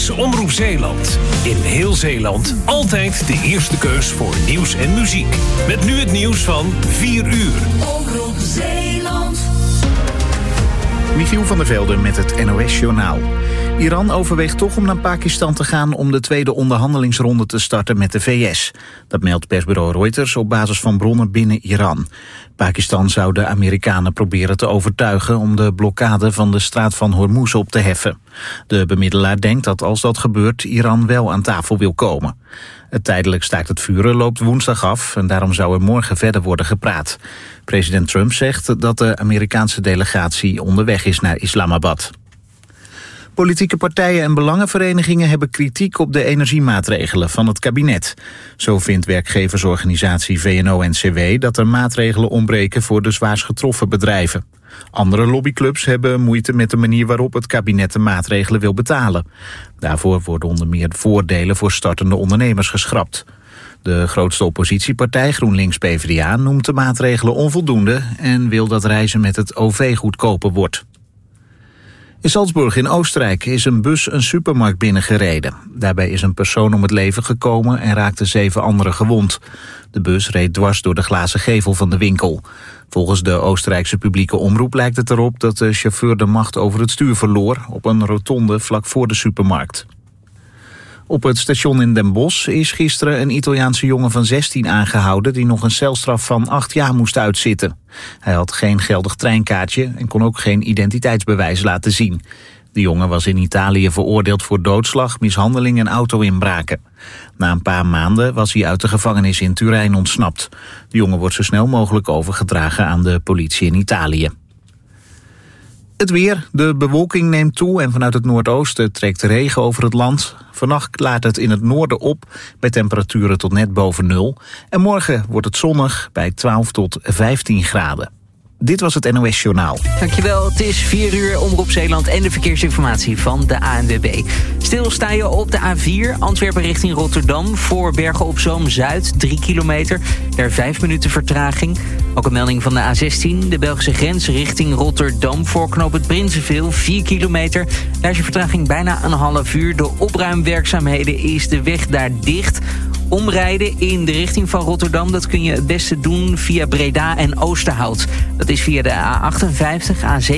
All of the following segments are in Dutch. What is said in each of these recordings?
is Omroep Zeeland. In heel Zeeland altijd de eerste keus voor nieuws en muziek. Met nu het nieuws van 4 uur. Omroep Zeeland. Michiel van der Velde met het NOS-journaal. Iran overweegt toch om naar Pakistan te gaan om de tweede onderhandelingsronde te starten met de VS. Dat meldt persbureau Reuters op basis van bronnen binnen Iran. Pakistan zou de Amerikanen proberen te overtuigen om de blokkade van de straat van Hormuz op te heffen. De bemiddelaar denkt dat als dat gebeurt Iran wel aan tafel wil komen. Het tijdelijk staakt het vuren loopt woensdag af en daarom zou er morgen verder worden gepraat. President Trump zegt dat de Amerikaanse delegatie onderweg is naar Islamabad. Politieke partijen en belangenverenigingen hebben kritiek op de energiemaatregelen van het kabinet. Zo vindt werkgeversorganisatie VNO-NCW dat er maatregelen ontbreken voor de zwaarst getroffen bedrijven. Andere lobbyclubs hebben moeite met de manier waarop het kabinet de maatregelen wil betalen. Daarvoor worden onder meer voordelen voor startende ondernemers geschrapt. De grootste oppositiepartij GroenLinks-PVDA noemt de maatregelen onvoldoende en wil dat reizen met het OV goedkoper wordt. In Salzburg in Oostenrijk is een bus een supermarkt binnengereden. Daarbij is een persoon om het leven gekomen en raakten 7 anderen gewond. De bus reed dwars door de glazen gevel van de winkel. Volgens de Oostenrijkse publieke omroep lijkt het erop dat de chauffeur de macht over het stuur verloor op een rotonde vlak voor de supermarkt. Op het station in Den Bosch is gisteren een Italiaanse jongen van 16 aangehouden die nog een celstraf van 8 jaar moest uitzitten. Hij had geen geldig treinkaartje en kon ook geen identiteitsbewijs laten zien. De jongen was in Italië veroordeeld voor doodslag, mishandeling en auto-inbraken. Na een paar maanden was hij uit de gevangenis in Turijn ontsnapt. De jongen wordt zo snel mogelijk overgedragen aan de politie in Italië. Het weer, de bewolking neemt toe en vanuit het noordoosten trekt regen over het land. Vannacht klaart het in het noorden op bij temperaturen tot net boven 0. En morgen wordt het zonnig bij 12 tot 15 graden. Dit was het NOS Journaal. Dankjewel, het is 4 uur, Omroep Zeeland en de verkeersinformatie van de ANWB. Stil sta je op de A4, Antwerpen richting Rotterdam. Voor Bergen op Zoom Zuid, 3 kilometer. Daar 5 minuten vertraging. Ook een melding van de A16, de Belgische grens richting Rotterdam. Voor knooppunt Prinsenveel, 4 kilometer. Daar is je vertraging bijna een half uur. Door opruimwerkzaamheden is de weg daar dicht. Omrijden in de richting van Rotterdam, dat kun je het beste doen via Breda en Oosterhout. Dat is via de A58,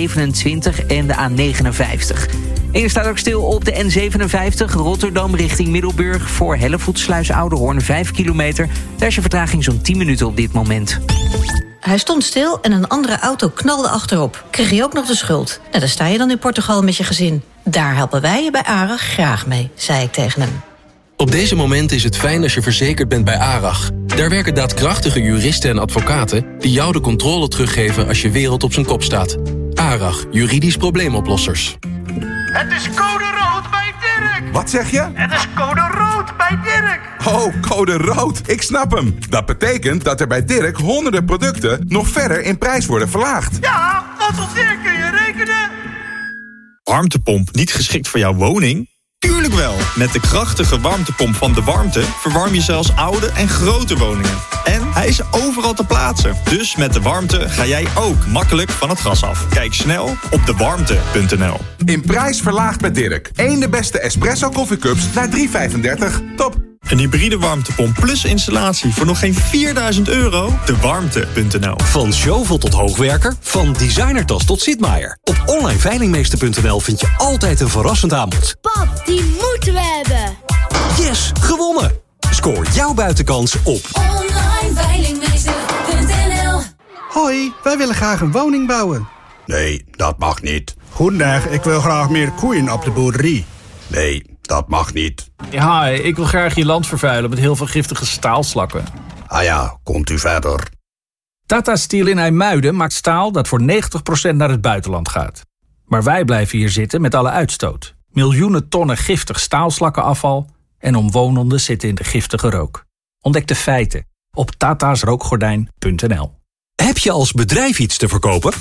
A27 en de A59. En je staat ook stil op de N57, Rotterdam richting Middelburg. Voor Hellevoetsluis Oudehoorn, 5 kilometer. Daar is je vertraging zo'n 10 minuten op dit moment. Hij stond stil en een andere auto knalde achterop. Kreeg je ook nog de schuld. Nou, daar sta je dan in Portugal met je gezin. Daar helpen wij je bij ARAG graag mee, zei ik tegen hem. Op deze moment is het fijn als je verzekerd bent bij ARAG. Daar werken daadkrachtige juristen en advocaten die jou de controle teruggeven als je wereld op zijn kop staat. ARAG, juridisch probleemoplossers. Het is code rood bij Dirk! Wat zeg je? Het is code rood bij Dirk! Oh, code rood. Ik snap hem. Dat betekent dat er bij Dirk honderden producten nog verder in prijs worden verlaagd. Ja, want op Dirk kun je rekenen. Warmtepomp niet geschikt voor jouw woning? Tuurlijk wel! Met de krachtige warmtepomp van De Warmte verwarm je zelfs oude en grote woningen. En hij is overal te plaatsen. Dus met De Warmte ga jij ook makkelijk van het gas af. Kijk snel op dewarmte.nl. In prijs verlaagd bij Dirk. 1 de beste espresso koffiecups naar €3,35. Top! Een hybride warmtepomp plus installatie voor nog geen €4.000. Dewarmte.nl. Van Jovel tot hoogwerker, van designertas tot Sitmaier. Op onlineveilingmeester.nl vind je altijd een verrassend aanbod. Pap, die moeten we hebben. Yes, gewonnen! Scoor jouw buitenkans op onlineveilingmeester.nl. Hoi, wij willen graag een woning bouwen. Nee, dat mag niet. Goedendag, ik wil graag meer koeien op de boerderie. Nee, dat mag niet. Ja, ik wil graag je land vervuilen met heel veel giftige staalslakken. Ah ja, komt u verder. Tata Steel in IJmuiden maakt staal dat voor 90% naar het buitenland gaat. Maar wij blijven hier zitten met alle uitstoot. Miljoenen tonnen giftig staalslakkenafval en omwonenden zitten in de giftige rook. Ontdek de feiten op tatasrookgordijn.nl. Heb je als bedrijf iets te verkopen?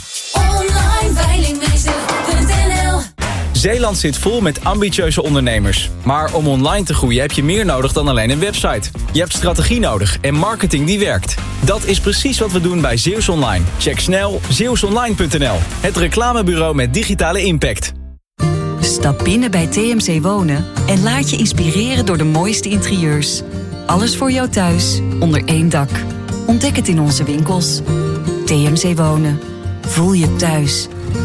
onlineveilingmeester.nl. Zeeland zit vol met ambitieuze ondernemers. Maar om online te groeien heb je meer nodig dan alleen een website. Je hebt strategie nodig en marketing die werkt. Dat is precies wat we doen bij Zeeuws Online. Check snel zeeuwsonline.nl. Het reclamebureau met digitale impact. Stap binnen bij TMC Wonen en laat je inspireren door de mooiste interieurs. Alles voor jou thuis, onder één dak. Ontdek het in onze winkels. TMC Wonen. Voel je thuis.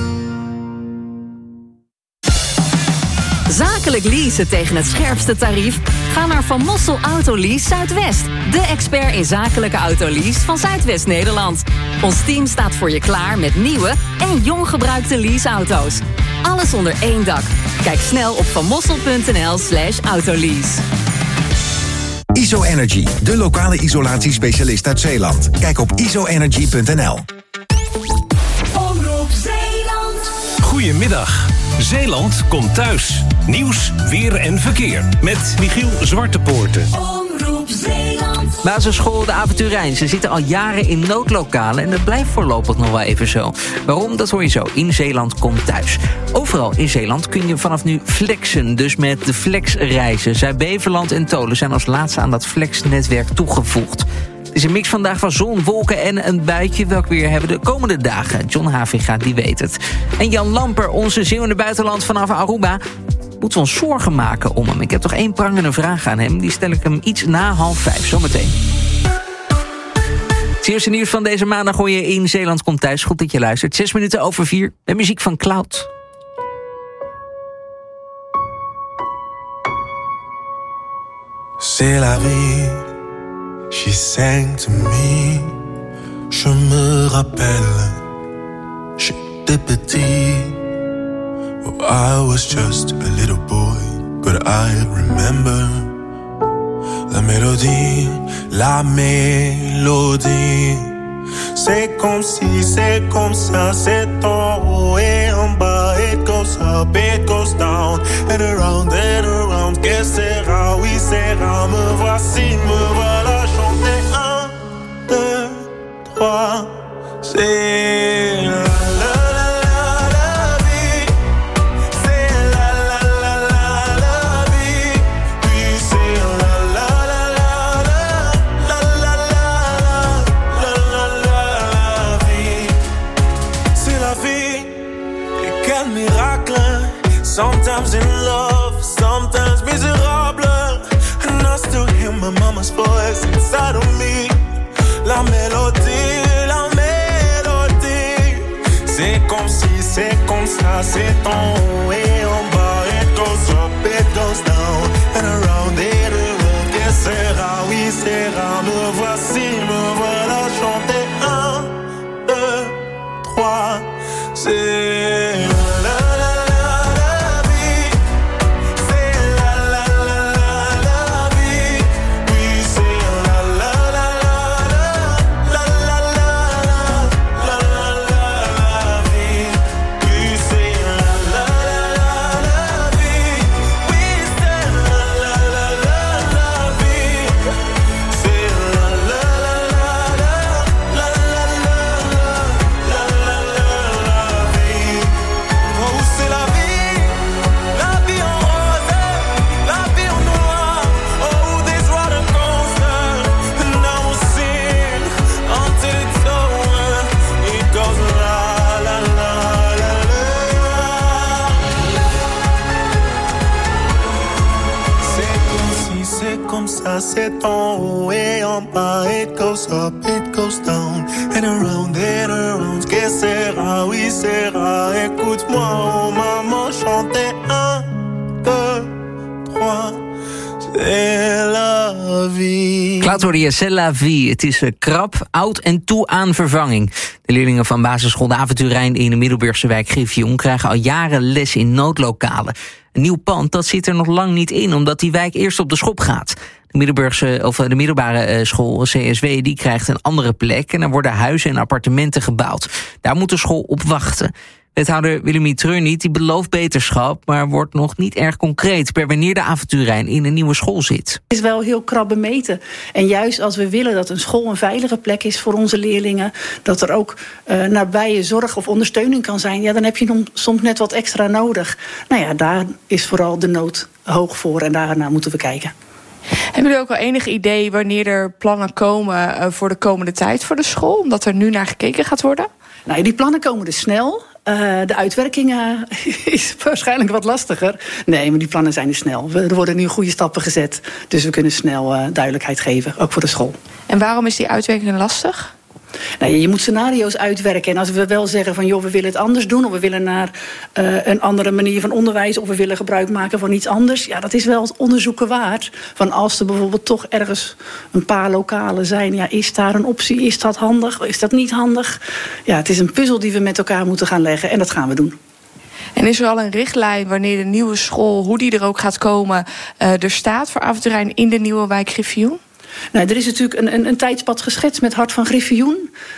Zakelijk leasen tegen het scherpste tarief? Ga naar Van Mossel Autolease Zuidwest. De expert in zakelijke autolease van Zuidwest-Nederland. Ons team staat voor je klaar met nieuwe en jong gebruikte leaseauto's. Alles onder één dak. Kijk snel op vanmossel.nl/autolease. ISO Energy, de lokale isolatiespecialist uit Zeeland. Kijk op isoenergy.nl. Omroep Zeeland. Goedemiddag. Zeeland komt thuis. Nieuws, weer en verkeer. Met Michiel Zwartepoorten. Omroep Zeeland. Basisschool De Avonturijn. Ze zitten al jaren in noodlokalen en dat blijft voorlopig nog wel even zo. Waarom? Dat hoor je zo. In Zeeland komt thuis. Overal in Zeeland kun je vanaf nu flexen. Dus met de flexreizen. Zuid-Beverland en Tolen zijn als laatste aan dat flexnetwerk toegevoegd. Het is een mix vandaag van zon, wolken en een buitje. Welk weer hebben de komende dagen? John Havinga, die weet het. En Jan Lamper, onze zeeuw in het buitenland vanaf Aruba. Moeten we ons zorgen maken om hem? Ik heb toch één prangende vraag aan hem. Die stel ik hem iets na 4:30, zometeen. Het eerste nieuws van deze maandag hoor je in Zeeland komt thuis. Goed dat je luistert. 4:06 met muziek van Cloud. C'est la vie, she sang to me. Je me rappelle, j'étais petit. Oh, I was just a little boy, but I remember la mélodie, la mélodie. C'est comme si, c'est comme ça, c'est en haut et en bas. It goes up, it goes down, and around, que sera, oui sera. Me voici, me voilà chanter 1, 2, 3. C'est la la la la vie. C'est la la la la la vie. Puis c'est la la la la la la la la vie. C'est la vie. Et quel miracle. Sometimes in love, sometimes miserable. And I still hear my mama's voice inside of me. La mélodie, la mélodie. C'est comme si, c'est comme ça, c'est en haut et en bas. It goes up, it goes down, and around it, around. Que sera, oui sera. Me voici, me voilà chanter 1, 2, 3. C'est la la la la vie. C'est la la la la la vie. Oui, c'est la la la la la la la la la vie. Oui, c'est la la la la vie. Oui, c'est la la la la vie. C'est la la la la la la vie. Oh, c'est la vie en rose, la vie en noir. Oh, this roller coaster, and now we'll sing until it's over. It goes la la la la la. C'est comme si, c'est comme ça, c'est en haut et en bas. It goes up, it goes down, and around, que sera, oui sera. Écoute-moi, oh maman, chanter 1, 2, 3. C'est la vie. Cloud hoorde je, c'est la vie. Het is krap, oud en toe aan vervanging. De leerlingen van basisschool De Avonturijn in de Middelburgse wijk Griffioen krijgen al jaren les in noodlokalen. Een nieuw pand, dat zit er nog lang niet in, omdat die wijk eerst op de schop gaat. De middelbare school CSW die krijgt een andere plek en er worden huizen en appartementen gebouwd. Daar moet de school op wachten. Wethouder Willemie Treurniet die belooft beterschap, maar wordt nog niet erg concreet per wanneer De Avonturijn in een nieuwe school zit. Het is wel heel krap bemeten. En juist als we willen dat een school een veilige plek is voor onze leerlingen, dat er ook nabije zorg of ondersteuning kan zijn, ja, dan heb je soms net wat extra nodig. Nou ja, daar is vooral de nood hoog voor en daarna moeten we kijken. Hebben jullie ook al enig idee wanneer er plannen komen voor de komende tijd voor de school? Omdat er nu naar gekeken gaat worden? Nou, die plannen komen dus snel. De uitwerking is waarschijnlijk wat lastiger. Nee, maar die plannen zijn er snel. Er worden nu goede stappen gezet. Dus we kunnen snel duidelijkheid geven, ook voor de school. En waarom is die uitwerking lastig? Nou, je moet scenario's uitwerken. En als we wel zeggen van, joh, we willen het anders doen, of we willen naar een andere manier van onderwijs, of we willen gebruik maken van iets anders, ja, dat is wel het onderzoeken waard. Van als er bijvoorbeeld toch ergens een paar lokalen zijn, ja, is daar een optie? Is dat handig? Is dat niet handig? Ja, het is een puzzel die we met elkaar moeten gaan leggen en dat gaan we doen. En is er al een richtlijn wanneer de nieuwe school, hoe die er ook gaat komen, er staat voor Avondterrein in de nieuwe wijk Griffioen? Nou, er is natuurlijk een tijdspad geschetst met Hart van Griffioen.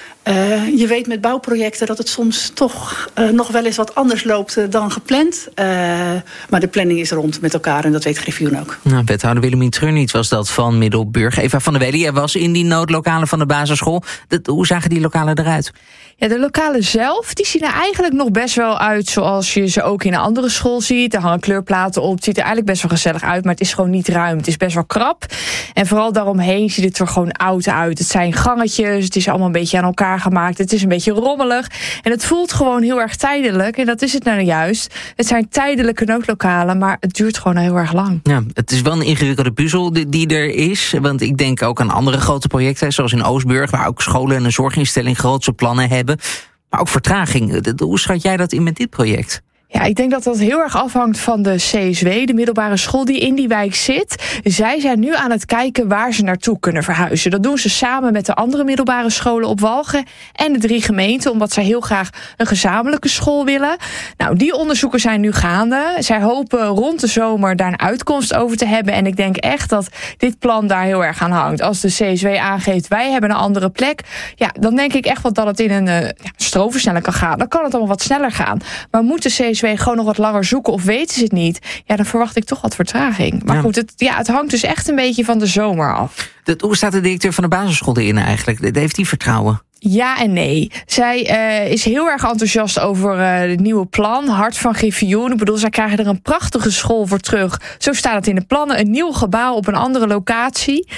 Je weet met bouwprojecten dat het soms toch nog wel eens wat anders loopt dan gepland. Maar de planning is rond met elkaar en dat weet Griffioen ook. Nou, wethouder Willemien Treurniet was dat van Middelburg. Eva van der Wely, jij was in die noodlokalen van de basisschool. Hoe zagen die lokalen eruit? Ja, de lokalen zelf, die zien er eigenlijk nog best wel uit zoals je ze ook in een andere school ziet. Er hangen kleurplaten op, het ziet er eigenlijk best wel gezellig uit, maar het is gewoon niet ruim. Het is best wel krap. En vooral daaromheen ziet het er gewoon oud uit. Het zijn gangetjes, het is allemaal een beetje aan elkaar gemaakt. Het is een beetje rommelig. En het voelt gewoon heel erg tijdelijk. En dat is het nou juist. Het zijn tijdelijke noodlokalen, maar het duurt gewoon heel erg lang. Ja, het is wel een ingewikkelde puzzel die er is. Want ik denk ook aan andere grote projecten, zoals in Oostburg, waar ook scholen en een zorginstelling grootse plannen hebben. Maar ook vertraging. Hoe schat jij dat in met dit project? Ja, ik denk dat dat heel erg afhangt van de CSW, de middelbare school die in die wijk zit. Zij zijn nu aan het kijken waar ze naartoe kunnen verhuizen. Dat doen ze samen met de andere middelbare scholen op Walgen en de 3 gemeenten, omdat zij heel graag een gezamenlijke school willen. Nou, die onderzoeken zijn nu gaande. Zij hopen rond de zomer daar een uitkomst over te hebben. En ik denk echt dat dit plan daar heel erg aan hangt. Als de CSW aangeeft, wij hebben een andere plek, ja, dan denk ik echt wel dat het in een stroomversnelling kan gaan. Dan kan het allemaal wat sneller gaan. Maar moet de CSW gewoon nog wat langer zoeken of weten ze het niet, ja, dan verwacht ik toch wat vertraging. Maar goed, het hangt dus echt een beetje van de zomer af. Hoe staat de directeur van de basisschool erin eigenlijk? Heeft hij vertrouwen? Ja en nee. Zij is heel erg enthousiast over het nieuwe plan. Hart van Griffioen. Ik bedoel, zij krijgen er een prachtige school voor terug. Zo staat het in de plannen. Een nieuw gebouw op een andere locatie.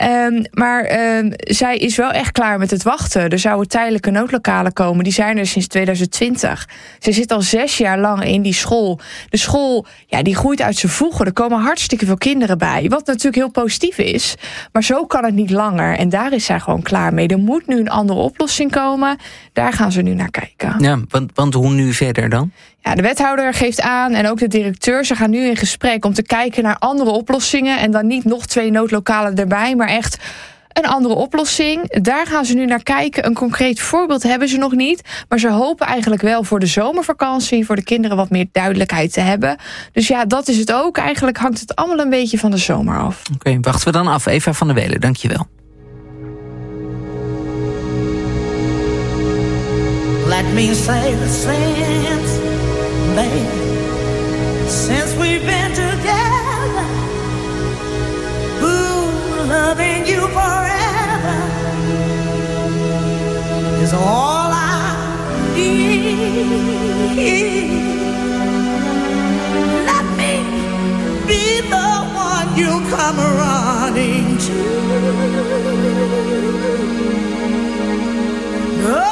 Maar zij is wel echt klaar met het wachten. Er zouden tijdelijke noodlokalen komen. Die zijn er sinds 2020. Zij zit al 6 jaar lang in die school. De school, ja, die groeit uit zijn voegen. Er komen hartstikke veel kinderen bij. Wat natuurlijk heel positief is. Maar zo kan het niet langer. En daar is zij gewoon klaar mee. Er moet nu een andere oplossing komen. Daar gaan ze nu naar kijken. Ja, want hoe nu verder dan? Ja, de wethouder geeft aan en ook de directeur, ze gaan nu in gesprek om te kijken naar andere oplossingen. En dan niet nog 2 noodlokalen erbij, maar echt een andere oplossing. Daar gaan ze nu naar kijken. Een concreet voorbeeld hebben ze nog niet. Maar ze hopen eigenlijk wel voor de zomervakantie, voor de kinderen wat meer duidelijkheid te hebben. Dus ja, dat is het ook. Eigenlijk hangt het allemaal een beetje van de zomer af. Oké, wachten we dan af. Eva van der Wely, dankjewel. Let me say the since, baby, since we've been together, ooh, loving you forever is all I need. Let me be the one you come running to. Oh,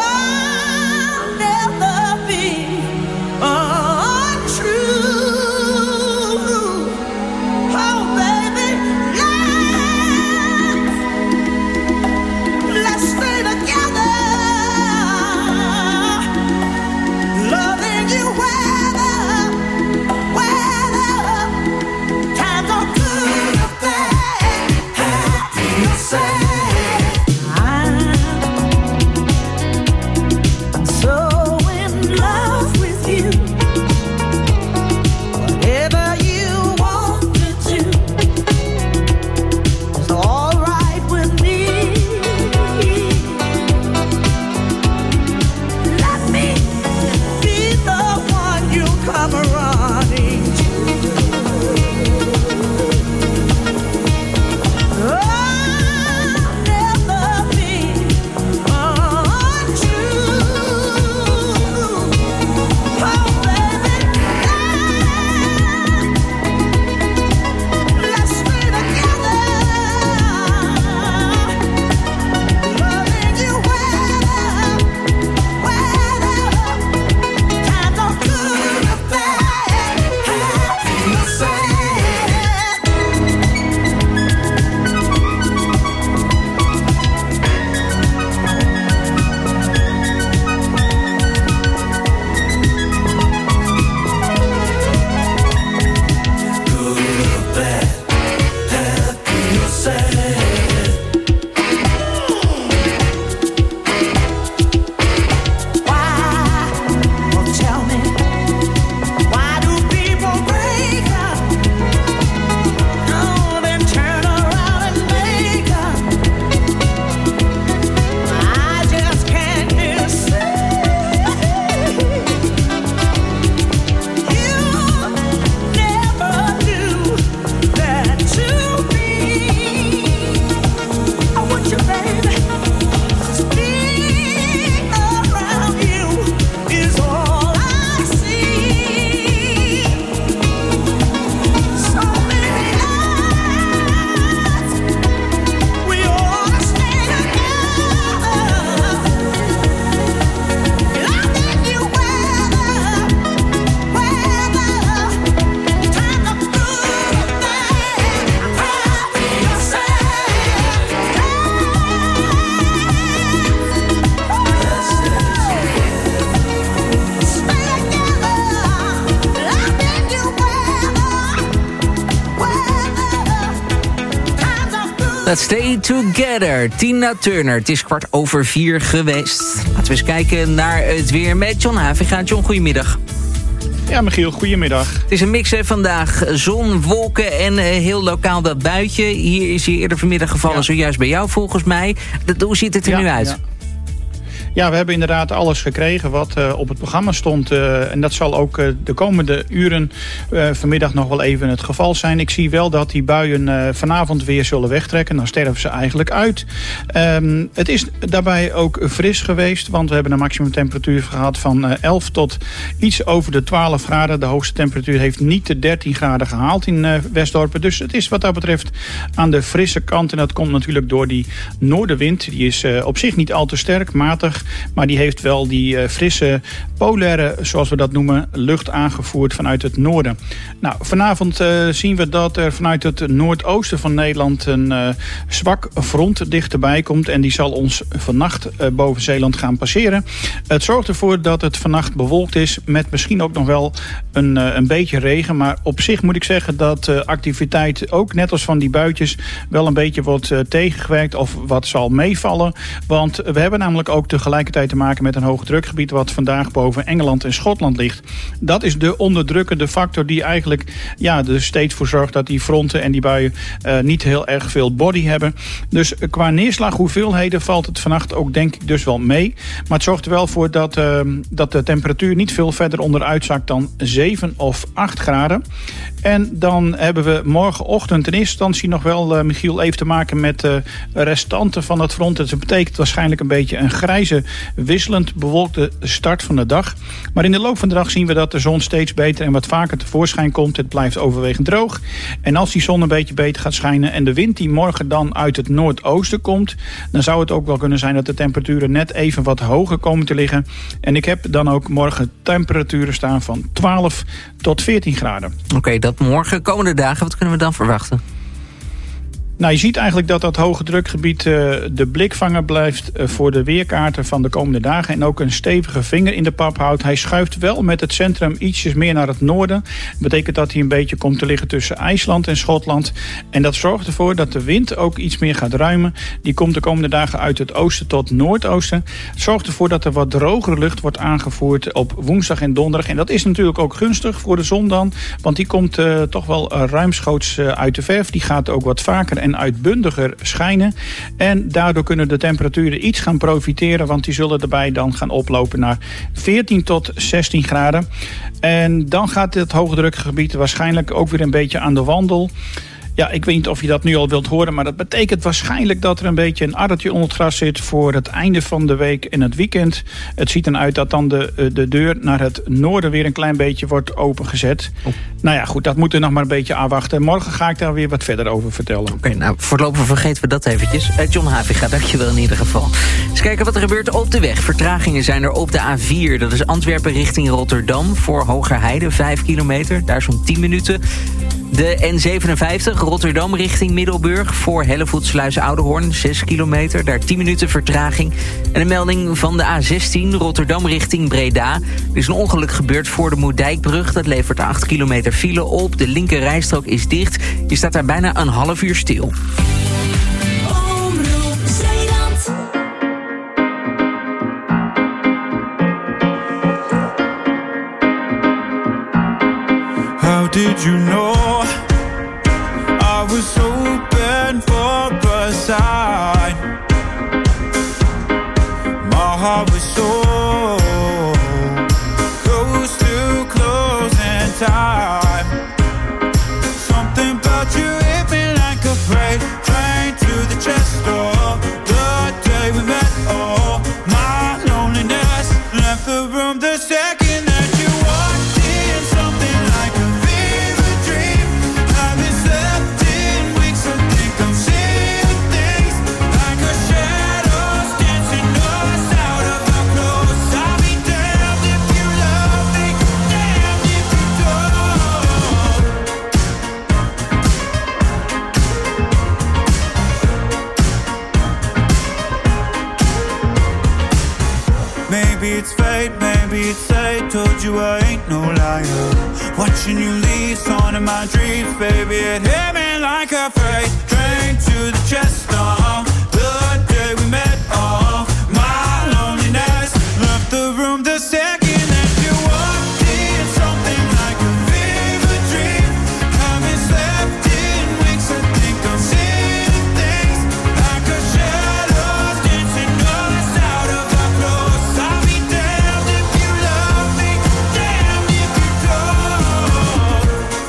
Let's stay together. Tina Turner. Het is 4:15 geweest. Laten we eens kijken naar het weer met John Haviga. John, goedemiddag. Ja, Michiel, goedemiddag. Het is een mix hè, vandaag. Zon, wolken en heel lokaal dat buitje. Hier is hier eerder vanmiddag gevallen, zojuist bij jou volgens mij. Hoe ziet het er nu uit? Ja, we hebben inderdaad alles gekregen wat op het programma stond. En dat zal ook de komende uren vanmiddag nog wel even het geval zijn. Ik zie wel dat die buien vanavond weer zullen wegtrekken. Dan sterven ze eigenlijk uit. Het is daarbij ook fris geweest. Want we hebben een maximumtemperatuur gehad van 11 tot iets over de 12 graden. De hoogste temperatuur heeft niet de 13 graden gehaald in Westdorpen. Dus het is wat dat betreft aan de frisse kant. En dat komt natuurlijk door die noordenwind. Die is op zich niet al te sterk, matig. Maar die heeft wel die frisse, polaire, zoals we dat noemen, lucht aangevoerd vanuit het noorden. Nou, vanavond zien we dat er vanuit het noordoosten van Nederland een zwak front dichterbij komt. En die zal ons vannacht boven Zeeland gaan passeren. Het zorgt ervoor dat het vannacht bewolkt is met misschien ook nog wel een beetje regen. Maar op zich moet ik zeggen dat activiteit ook net als van die buitjes wel een beetje wordt tegengewerkt of wat zal meevallen. Want we hebben namelijk ook tegelijkertijd te maken met een hoog drukgebied wat vandaag boven Engeland en Schotland ligt. Dat is de onderdrukkende factor die eigenlijk er steeds voor zorgt dat die fronten en die buien niet heel erg veel body hebben. Dus qua neerslaghoeveelheden valt het vannacht ook denk ik dus wel mee. Maar het zorgt er wel voor dat de temperatuur niet veel verder onderuit zakt dan 7 of 8 graden. En dan hebben we morgenochtend in eerste instantie nog wel, Michiel, even te maken met de restanten van het front. Dat betekent waarschijnlijk een beetje een grijze, wisselend bewolkte start van de dag. Maar in de loop van de dag zien we dat de zon steeds beter en wat vaker tevoorschijn komt. Het blijft overwegend droog. En als die zon een beetje beter gaat schijnen en de wind die morgen dan uit het noordoosten komt, dan zou het ook wel kunnen zijn dat de temperaturen net even wat hoger komen te liggen. En ik heb dan ook morgen temperaturen staan van 12 tot 14 graden. Oké, dat morgen. Komende dagen, wat kunnen we dan verwachten? Nou, je ziet eigenlijk dat dat hoge drukgebied de blikvanger blijft voor de weerkaarten van de komende dagen. En ook een stevige vinger in de pap houdt. Hij schuift wel met het centrum ietsjes meer naar het noorden. Dat betekent dat hij een beetje komt te liggen tussen IJsland en Schotland. En dat zorgt ervoor dat de wind ook iets meer gaat ruimen. Die komt de komende dagen uit het oosten tot noordoosten. Het zorgt ervoor dat er wat drogere lucht wordt aangevoerd op woensdag en donderdag. En dat is natuurlijk ook gunstig voor de zon dan. Want die komt toch wel ruimschoots uit de verf. Die gaat ook wat vaker en uitbundiger schijnen. En daardoor kunnen de temperaturen iets gaan profiteren, want die zullen erbij dan gaan oplopen naar 14 tot 16 graden. En dan gaat het hoogdrukgebied waarschijnlijk ook weer een beetje aan de wandel. Ja, ik weet niet of je dat nu al wilt horen, maar dat betekent waarschijnlijk dat er een beetje een addertje onder het gras zit voor het einde van de week en het weekend. Het ziet eruit dat dan de deur naar het noorden weer een klein beetje wordt opengezet. Nou ja, goed, dat moeten we nog maar een beetje aanwachten. Morgen ga ik daar weer wat verder over vertellen. Oké, nou, voorlopig vergeten we dat eventjes. John Haviga, dankjewel in ieder geval. Eens kijken wat er gebeurt op de weg. Vertragingen zijn er op de A4. Dat is Antwerpen richting Rotterdam voor Hogerheide, 5 kilometer. Daar zo'n 10 minuten. De N57 Rotterdam richting Middelburg voor Hellevoetsluis-Oudehoorn, 6 kilometer. Daar 10 minuten vertraging. En een melding van de A16 Rotterdam richting Breda. Er is een ongeluk gebeurd voor de Moerdijkbrug. Dat levert 8 kilometer file op. De linker rijstrook is dicht. Je staat daar bijna een half uur stil. How did you know I was open for a sign? My heart was so close to closing time. Something about you hit me like a freight train to the chest door. The day we met, oh, my loneliness left the room the second that you walked in. Something like a fever dream. Haven't slept in weeks. I think I'm seeing things like a shadows dancing us out of our clothes. I'll be damned if you love me, damned if you don't. Maybe it's fate, maybe it's fate. Told you I ain't no liar. What watching you leave, song in my dreams, baby. It hit me like a freight train to the chest. The day we met, my loneliness left the room the second that you walked in. Something like a fever dream. Haven't slept in weeks. I think I'm seeing things like a shadow dancing us out of our clothes. I'll be damned if you love me, damned if you don't.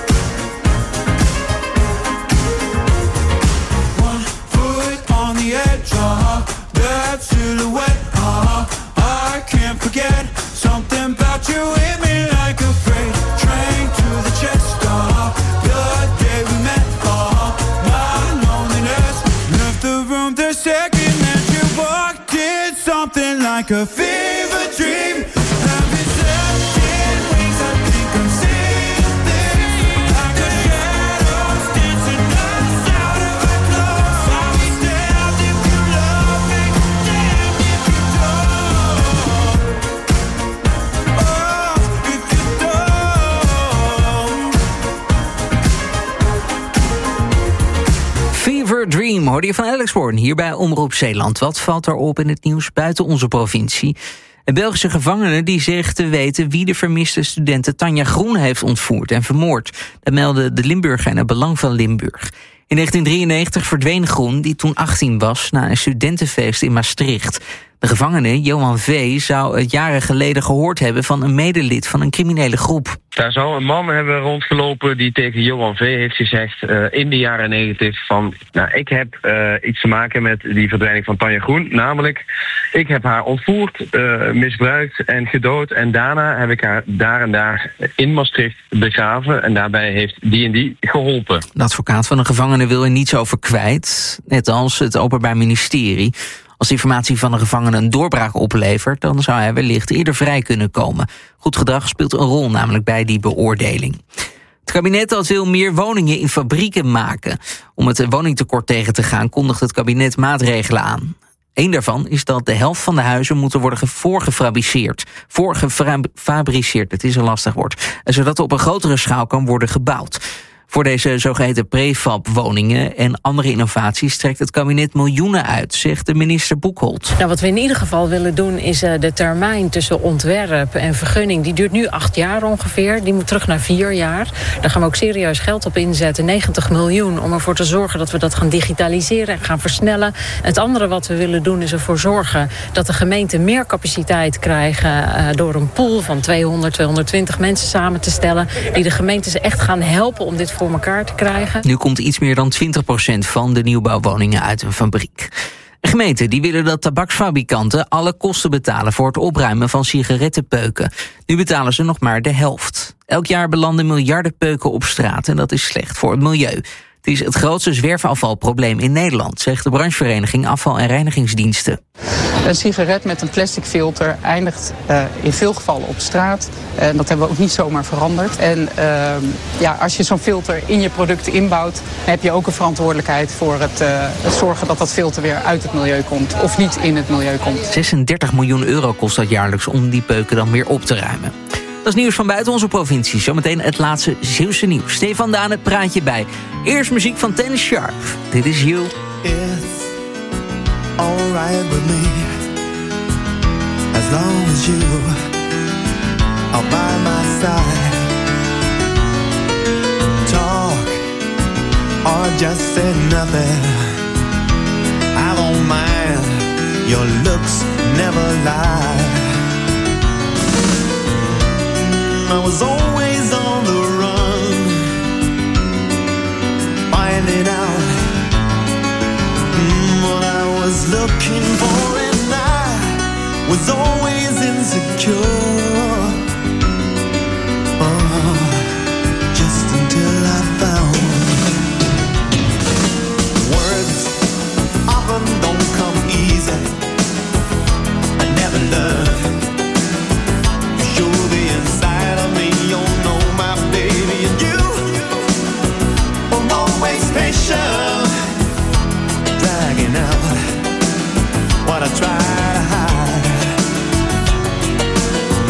One foot on the edge, that silhouette, I can't forget. Something about you hit me like a freight train to the chest. The day we met, my loneliness left the room the second that you walked in. Something like a fever dream. Haven't slept in weeks. I think I'm seeing things like a shadow dancing us out of our clothes. I'll be damned if you love me, damned if you don't. Oh, if you don't. Fever Dream hoorde je van Alex Born hier bij Omroep Zeeland. Wat valt er op in het nieuws buiten onze provincie? Een Belgische gevangene die zegt te weten wie de vermiste studente Tanja Groen heeft ontvoerd en vermoord. Dat meldde de Limburger en het Belang van Limburg. In 1993 verdween Groen, die toen 18 was, na een studentenfeest in Maastricht. De gevangene, Johan V., zou het jaren geleden gehoord hebben van een medelid van een criminele groep. Daar zou een man hebben rondgelopen die tegen Johan V. heeft gezegd in de jaren 90 van, nou, ik heb iets te maken met die verdwijning van Tanja Groen. Namelijk, ik heb haar ontvoerd, misbruikt en gedood. En daarna heb ik haar daar en daar in Maastricht begraven. En daarbij heeft die en die geholpen. De advocaat van de gevangene wil er niets over kwijt, net als het Openbaar Ministerie. Als de informatie van de gevangene een doorbraak oplevert, dan zou hij wellicht eerder vrij kunnen komen. Goed gedrag speelt een rol namelijk bij die beoordeling. Het kabinet wil meer woningen in fabrieken maken. Om het woningtekort tegen te gaan kondigt het kabinet maatregelen aan. Eén daarvan is dat de helft van de huizen moeten worden voorgefabriceerd. Voorgefabriceerd, het is een lastig woord. Zodat er op een grotere schaal kan worden gebouwd. Voor deze zogeheten prefab-woningen en andere innovaties trekt het kabinet miljoenen uit, zegt de minister Boekholt. Nou, wat we in ieder geval willen doen is de termijn tussen ontwerp en vergunning. Die duurt nu 8 jaar ongeveer. Die moet terug naar 4 jaar. Daar gaan we ook serieus geld op inzetten, 90 miljoen, om ervoor te zorgen dat we dat gaan digitaliseren en gaan versnellen. Het andere wat we willen doen is ervoor zorgen dat de gemeenten meer capaciteit krijgen door een pool van 220 mensen samen te stellen, die de gemeentes echt gaan helpen om dit voor elkaar te krijgen. Nu komt iets meer dan 20% van de nieuwbouwwoningen uit een fabriek. Gemeenten die willen dat tabaksfabrikanten alle kosten betalen voor het opruimen van sigarettenpeuken. Nu betalen ze nog maar de helft. Elk jaar belanden miljarden peuken op straat en dat is slecht voor het milieu. Het is het grootste zwerfafvalprobleem in Nederland, zegt de branchevereniging Afval- en Reinigingsdiensten. Een sigaret met een plastic filter eindigt in veel gevallen op straat. Dat hebben we ook niet zomaar veranderd. En als je zo'n filter in je producten inbouwt, dan heb je ook een verantwoordelijkheid voor het zorgen dat dat filter weer uit het milieu komt of niet in het milieu komt. 36 miljoen euro kost dat jaarlijks om die peuken dan weer op te ruimen. Dat is nieuws van buiten onze provincie. Zometeen het laatste Zeeuwse nieuws. Stefan Daan het praatje bij. Eerst muziek van Ten Sharp. Dit is You. It's alright with me, as long as you are by my side. Talk or just say nothing, I don't mind, your looks never lie. I was always on the run, finding out what I was looking for, and I was always insecure. Oh, just until I found words often don't come easy. I never learned to show the inside of me. You know my baby, and you were always patient, dragging out what I try to hide.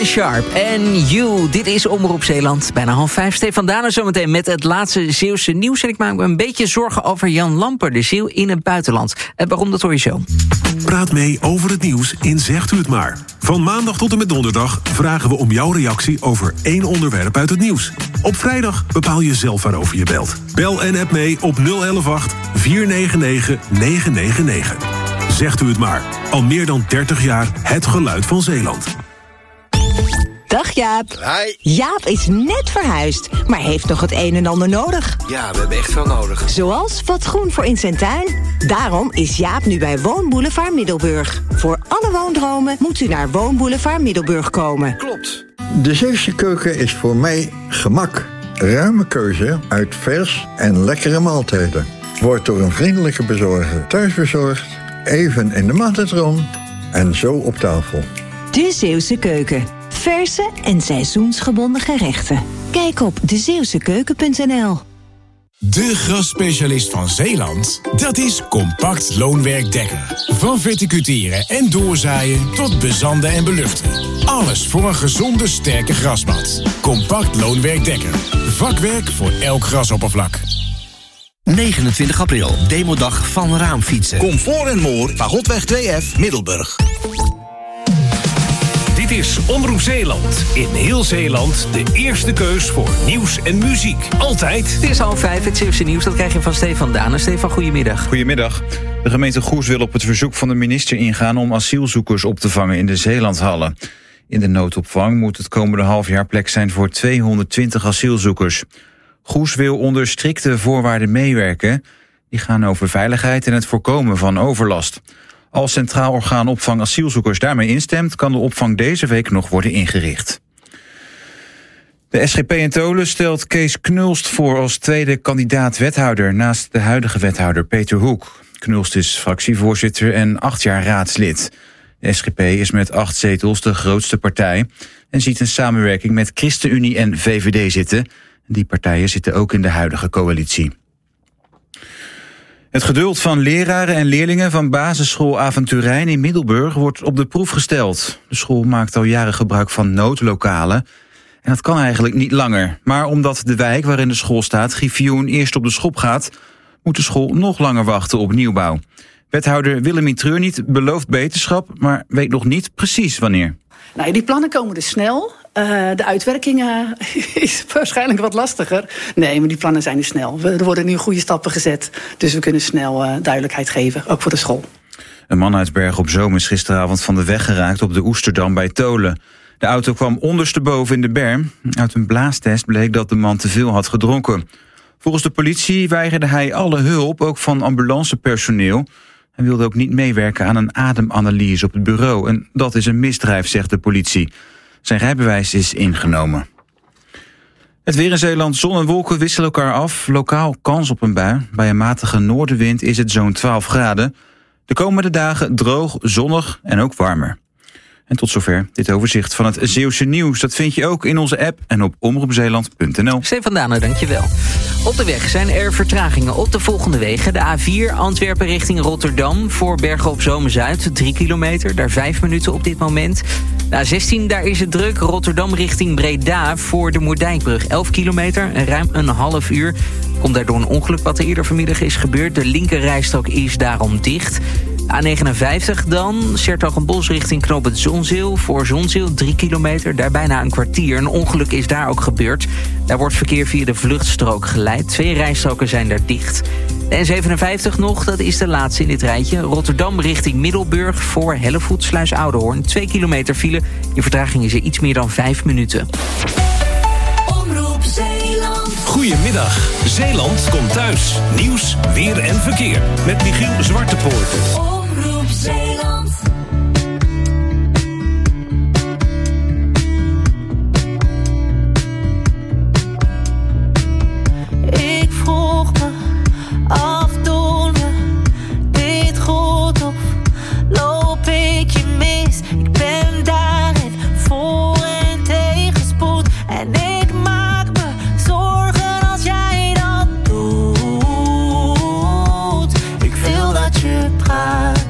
Sharp en You. Dit is Omroep Zeeland. Bijna 4:30. Stefan Dane zometeen met het laatste Zeeuwse nieuws. En ik maak me een beetje zorgen over Jan Lamper, de Zeeuw in het buitenland. Waarom, dat hoor je zo. Praat mee over het nieuws in Zegt u het maar. Van maandag tot en met donderdag vragen we om jouw reactie over 1 onderwerp uit het nieuws. Op vrijdag bepaal je zelf waarover je belt. Bel en app mee op 0118 499 999. Zegt u het maar. Al meer dan 30 jaar het geluid van Zeeland. Dag Jaap. Hi. Jaap is net verhuisd, maar heeft nog het een en ander nodig. Ja, we hebben echt veel nodig. Zoals wat groen voor in zijn tuin. Daarom is Jaap nu bij Woonboulevard Middelburg. Voor alle woondromen moet u naar Woonboulevard Middelburg komen. Klopt. De Zeeuwse keuken is voor mij gemak. Ruime keuze uit vers en lekkere maaltijden. Wordt door een vriendelijke bezorger thuis bezorgd, even in de magnetron en zo op tafel. De Zeeuwse keuken. Verse en seizoensgebonden gerechten. Kijk op dezeeuwsekeuken.nl. De grasspecialist van Zeeland, dat is Compact Loonwerk Dekker. Van verticuteren en doorzaaien tot bezanden en beluchten. Alles voor een gezonde, sterke grasmat. Compact Loonwerk Dekker. Vakwerk voor elk grasoppervlak. 29 april, demodag van raamfietsen. Comfort en More, Fagotweg 2F, Middelburg. Dit is Omroep Zeeland. In heel Zeeland de eerste keus voor nieuws en muziek. Altijd. Het is 4:30, het Zeeuwse nieuws. Dat krijg je van Stefan Dane. Stefan, goedemiddag. Goedemiddag. De gemeente Goes wil op het verzoek van de minister ingaan om asielzoekers op te vangen in de Zeelandhallen. In de noodopvang moet het komende half jaar plek zijn voor 220 asielzoekers. Goes wil onder strikte voorwaarden meewerken. Die gaan over veiligheid en het voorkomen van overlast. Als Centraal Orgaan Opvang Asielzoekers daarmee instemt, kan de opvang deze week nog worden ingericht. De SGP in Tolen stelt Kees Knulst voor als tweede kandidaat-wethouder naast de huidige wethouder Peter Hoek. Knulst is fractievoorzitter en 8 jaar raadslid. De SGP is met 8 zetels de grootste partij en ziet een samenwerking met ChristenUnie en VVD zitten. Die partijen zitten ook in de huidige coalitie. Het geduld van leraren en leerlingen van basisschool Avonturijn in Middelburg wordt op de proef gesteld. De school maakt al jaren gebruik van noodlokalen en dat kan eigenlijk niet langer. Maar omdat de wijk waarin de school staat, Griffioen, eerst op de schop gaat, moet de school nog langer wachten op nieuwbouw. Wethouder Willemien Treurniet belooft beterschap, maar weet nog niet precies wanneer. Nou, die plannen komen dus snel. De uitwerking is waarschijnlijk wat lastiger. Nee, maar die plannen zijn dus snel. Er worden nu goede stappen gezet. Dus we kunnen snel duidelijkheid geven, ook voor de school. Een man uit Bergen op Zoom is gisteravond van de weg geraakt op de Oesterdam bij Tolen. De auto kwam ondersteboven in de berm. Uit een blaastest bleek dat de man te veel had gedronken. Volgens de politie weigerde hij alle hulp, ook van ambulancepersoneel. Hij wilde ook niet meewerken aan een ademanalyse op het bureau. En dat is een misdrijf, zegt de politie. Zijn rijbewijs is ingenomen. Het weer in Zeeland, zon en wolken wisselen elkaar af. Lokaal kans op een bui. Bij een matige noordenwind is het zo'n 12 graden. De komende dagen droog, zonnig en ook warmer. En tot zover dit overzicht van het Zeeuwse nieuws. Dat vind je ook in onze app en op omroepzeeland.nl. Stefan Dane, dankjewel. Op de weg zijn er vertragingen op de volgende wegen. De A4 Antwerpen richting Rotterdam voor Bergen op Zoom Zuid 3 kilometer. Daar 5 minuten op dit moment. De A16, daar is het druk. Rotterdam richting Breda voor de Moerdijkbrug 11 kilometer. Ruim een half uur. Komt daardoor een ongeluk wat er eerder vanmiddag is gebeurd. De linkerrijstrook is daarom dicht. A59 dan, Sertogenbosch richting knooppunt Zonzeel. Voor Zonzeel 3 kilometer, daar bijna een kwartier. Een ongeluk is daar ook gebeurd. Daar wordt verkeer via de vluchtstrook geleid. 2 rijstroken zijn daar dicht. De N57 nog, dat is de laatste in dit rijtje. Rotterdam richting Middelburg voor Hellevoet Sluis Oudehoorn. 2 kilometer file. Je vertraging is er iets meer dan 5 minuten. Omroep Zeeland. Goedemiddag. Zeeland komt thuis. Nieuws, weer en verkeer. Met Michiel Zwartepoorten. Omroep Zeeland. Ik vroeg me af, doen we dit goed of loop ik je mis? Ik ben daarin voor en tegenspoed en ik maak me zorgen als jij dat doet. Ik wil dat je praat.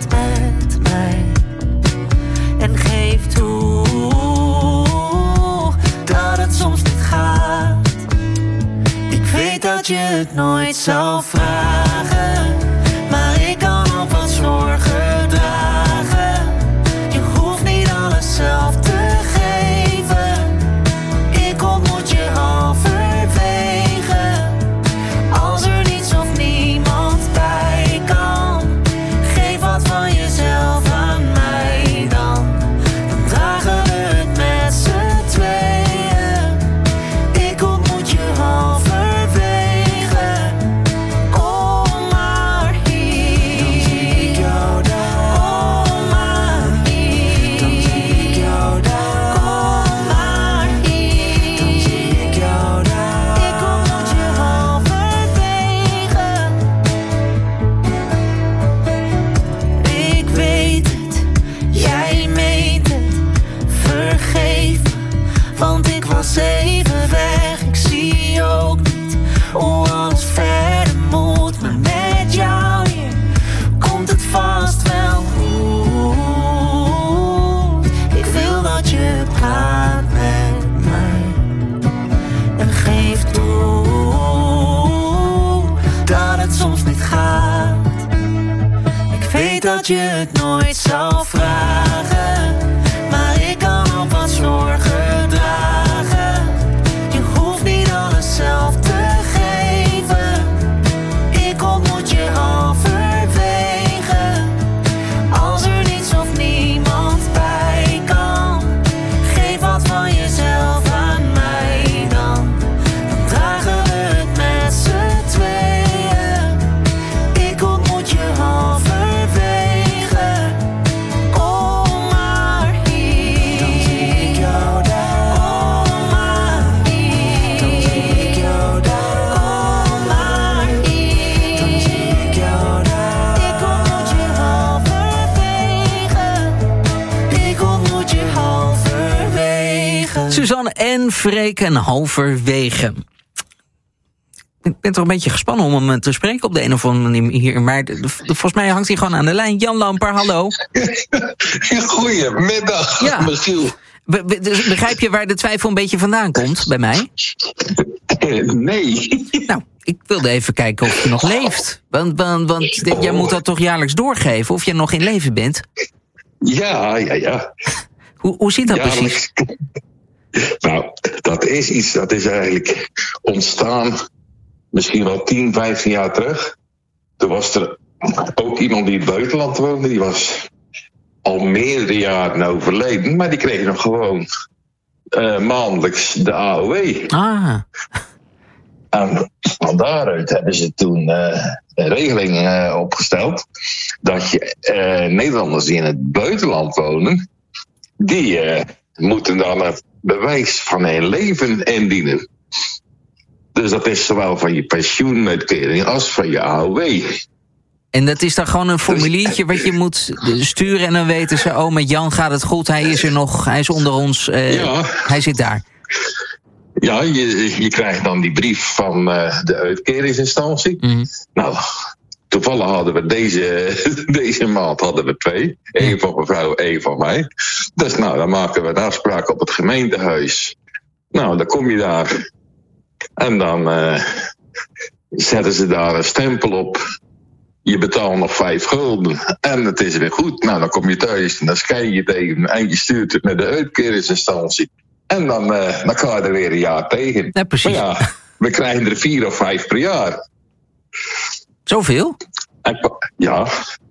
zou vragen, maar ik kan ook wat zorgen dragen. Je hoeft niet alles zelf te geven. Ik ontmoet je halverwege. Als er niets of niemand bij kan, geef wat van jezelf aan mij dan. Dan dragen we het met z'n tweeën. Ik ontmoet je halverwege. Kom maar hier. Dan zie ik jou daar. Kom maar hier. Dan zie ik jou daar. Kom maar hier. Dan zie ik jou daar. Ik ontmoet je halverwege. Ik weet het, jij meent het. Vergeef me, want ik was even weg. Ik zie ook niet hoe alles verder moet. Maar met jou hier komt het vast wel goed. Ik wil dat je praat met mij en geef toe dat het soms niet gaat. Ik weet dat je het nooit zou vragen, maar ik kan ook wat zorgen dragen. Je hoeft niet alles zelf te geven. Ik ontmoet je halverwege. Als er niets of niemand bij kan, geef wat van jezelf aan mij dan. Dan dragen we het met z'n tweeën. Ik ontmoet je halverwege. Kom maar hier. Dan zie ik jou daar. Kom maar hier. Dan zie ik jou daar. Kom maar hier. Dan zie ik jou daar. Ik ontmoet je halverwege. Ik ontmoet je halverwege. Suzanne en Freek en halverwege. Ik ben toch een beetje gespannen om hem te spreken op de een of andere manier hier. Maar volgens mij hangt hij gewoon aan de lijn. Jan Lamper, hallo. Goedemiddag, Michiel. Dus begrijp je waar de twijfel een beetje vandaan komt bij mij? Nee. Nou, ik wilde even kijken of je nog leeft. Want jij moet dat toch jaarlijks doorgeven of je nog in leven bent? Ja. Hoe zit dat precies? Nou, dat is iets dat is eigenlijk ontstaan misschien wel 10, 15 jaar terug. Toen was er ook iemand die in het buitenland woonde. Die was al meerdere jaren overleden, maar die kreeg nog gewoon maandelijks de AOW. Ah. En van daaruit hebben ze toen een regeling opgesteld dat je Nederlanders die in het buitenland wonen, die moeten dan het bewijs van hun leven indienen. Dus dat is zowel van je pensioenuitkering als van je AOW. En dat is dan gewoon een formuliertje wat je moet sturen en dan weten ze, oh, met Jan gaat het goed, hij is er nog, hij is onder ons, hij zit daar. Ja, je krijgt dan die brief van de uitkeringsinstantie. Mm-hmm. Nou, toevallig hadden we deze maand hadden we 2. 1 van mevrouw, 1 van mij. Dus nou, dan maken we een afspraak op het gemeentehuis. Nou, dan kom je daar. En dan zetten ze daar een stempel op. Je betaalt nog 5 gulden. En het is weer goed. Nou, dan kom je thuis en dan scan je het even. En je stuurt het naar de uitkeringsinstantie. En dan kan je er weer een jaar tegen. Ja, precies. Maar ja, we krijgen er 4 of 5 per jaar. Zoveel? Ja.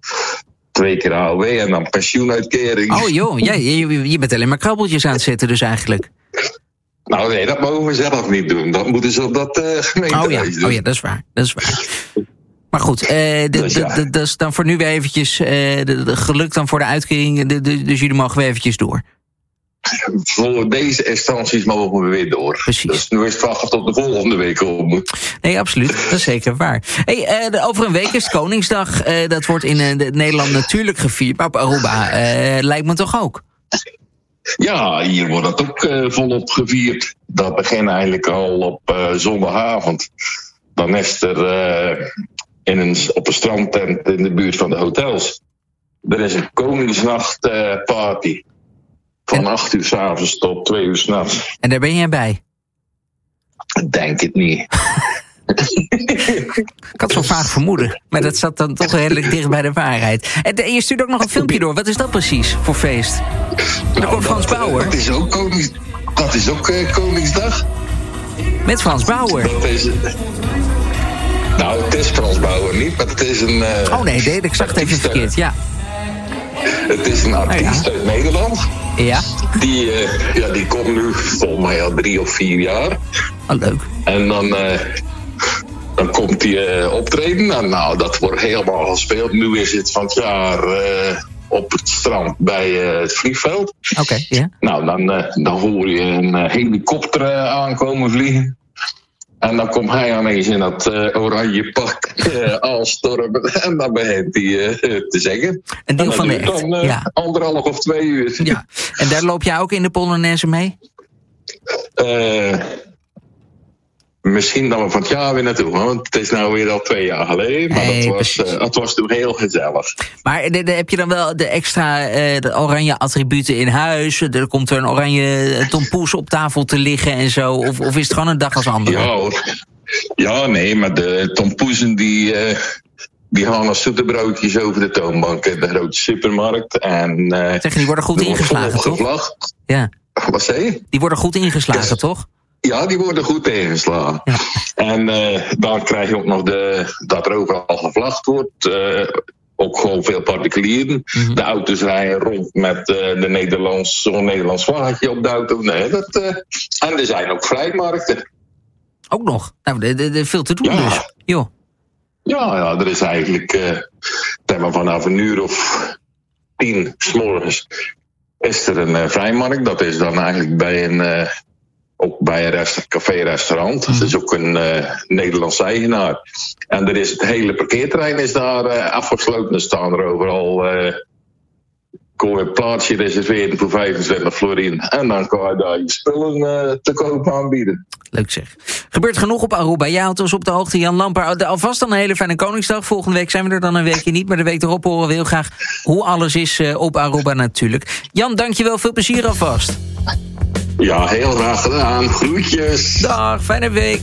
2 keer AOW en dan pensioenuitkering. Oh joh, je bent alleen maar krabbeltjes aan het zetten dus eigenlijk. Nou nee, dat mogen we zelf niet doen. Dat moeten ze op dat gemeentehuis doen. Oh ja, dat is waar. Maar goed, dat is dan voor nu weer eventjes geluk dan voor de uitkering. Dus jullie mogen weer eventjes door. Voor deze instanties mogen we weer door. Precies. Dus nu is het wachten tot de volgende week om. Nee, absoluut. Dat is zeker waar. Hey, over een week is het Koningsdag. Dat wordt in Nederland natuurlijk gevierd. Maar op Aruba lijkt me toch ook? Ja, hier wordt dat ook volop gevierd. Dat begint eigenlijk al op zondagavond. Dan is er op een strandtent in de buurt van de hotels. Er is een Koningsnacht party. Van 8 uur 's avonds tot 2 uur 's nachts. En daar ben jij bij? Denk het niet. Ik had zo vaak vermoeden, maar dat zat dan toch redelijk dicht bij de waarheid. En je stuurt ook nog een filmpje door. Wat is dat precies voor feest? Dat komt Frans Bauer. Dat is ook Koningsdag. Met Frans Bauer? Het is Frans Bauer niet, maar het is een... ik zag het even verkeerd, ja. Het is een artiest uit Nederland. Ja. Die komt nu volgens mij al 3 of 4 jaar. Leuk. En dan komt hij optreden. Nou, dat wordt helemaal gespeeld. Nu is het van het jaar op het strand bij het vliegveld. Oké, ja. Nou, dan hoor je een helikopter aankomen vliegen. En dan komt hij ineens in dat oranje pak aanstormen. En dan begint hij te zeggen. Een deel van de act, dan 1,5 of 2 uur. Ja. En daar loop jij ook in de Polonaise mee? Misschien dan we van het jaar weer naartoe. Want het is nou weer al 2 jaar geleden. Maar het was toen heel gezellig. Maar heb je dan wel de extra de oranje attributen in huis? Er komt er een oranje tompoes op tafel te liggen en zo? Of is het gewoon een dag als andere? Ja, nee, maar de tompoezen die gaan als zoete broodjes over de toonbank in de grote supermarkt. En die worden goed ingeslagen, toch? Ja. Wat zei je? Die worden goed ingeslagen, toch? Ja, die worden goed ingeslagen. Ja. En dan krijg je ook nog dat er overal gevlacht wordt. Ook gewoon veel particulieren. Mm-hmm. De auto's rijden rond met zo'n Nederlands vlaggetje op de auto. Nee, en er zijn ook vrijmarkten. Ook nog? Nou, veel te doen dus. Jo. Ja, er is eigenlijk vanaf 1 uur of 10 's morgens is er een vrijmarkt. Dat is dan eigenlijk bij een café-restaurant. Dat is ook een Nederlandse eigenaar. En het hele parkeerterrein is daar afgesloten. Er staan er overal kon je een plaatsje reserveren voor 25 florijn. En dan kan je daar je spullen te koop aanbieden. Leuk zeg. Gebeurt genoeg op Aruba. Jij houdt ons op de hoogte, Jan Lamper. Alvast dan een hele fijne Koningsdag. Volgende week zijn we er dan een weekje niet. Maar de week erop horen we heel graag hoe alles is op Aruba natuurlijk. Jan, dankjewel. Veel plezier alvast. Ja, heel graag gedaan. Groetjes. Dag, fijne week.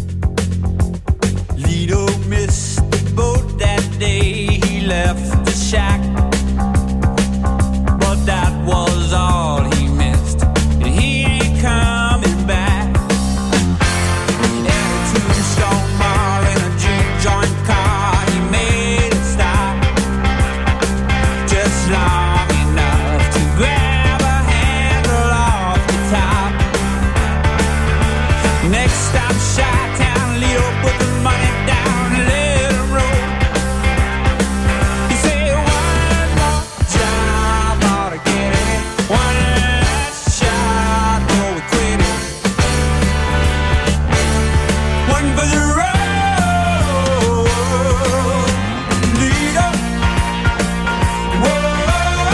Lido missed the boat that day. He left the shack. But that was all he missed. And he ain't coming back. At a tombstone bar in a juke joint car, he made it stop. Just long enough to grab a handle off the top. Next stop, Chi-Town, Lido put the money down and let him roll. He said, one more job, ought to get it. One last shot, or we quit it. One for the road, Lido. Whoa.